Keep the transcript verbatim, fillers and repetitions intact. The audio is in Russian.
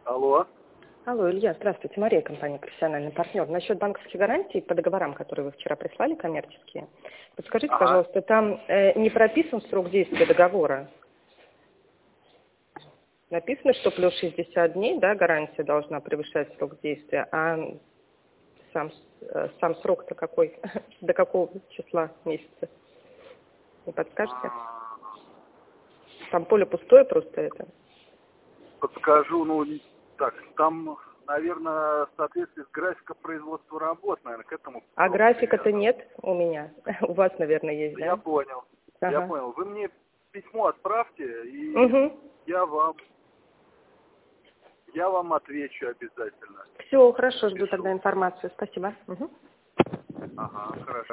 Алло. Алло, Илья, здравствуйте. Мария, компания «Профессиональный партнер». Насчет банковских гарантий по договорам, которые вы вчера прислали, коммерческие. Подскажите, Ага. пожалуйста, там э, не прописан срок действия договора? Написано, что плюс шестьдесят дней, да, гарантия должна превышать срок действия, а сам, э, сам срок-то какой? До какого числа месяца? Не подскажете? Там поле пустое просто это. Подскажу, ну, так, там, наверное, в соответствии с графиком производства работ, наверное, к этому. А графика-то нет у меня. У вас, наверное, есть, да? Я понял. Ага. Я понял. Вы мне письмо отправьте, и Угу. я вам я вам отвечу обязательно. Все, хорошо, жду Напишу. тогда информацию. Спасибо. Угу. Ага, хорошо.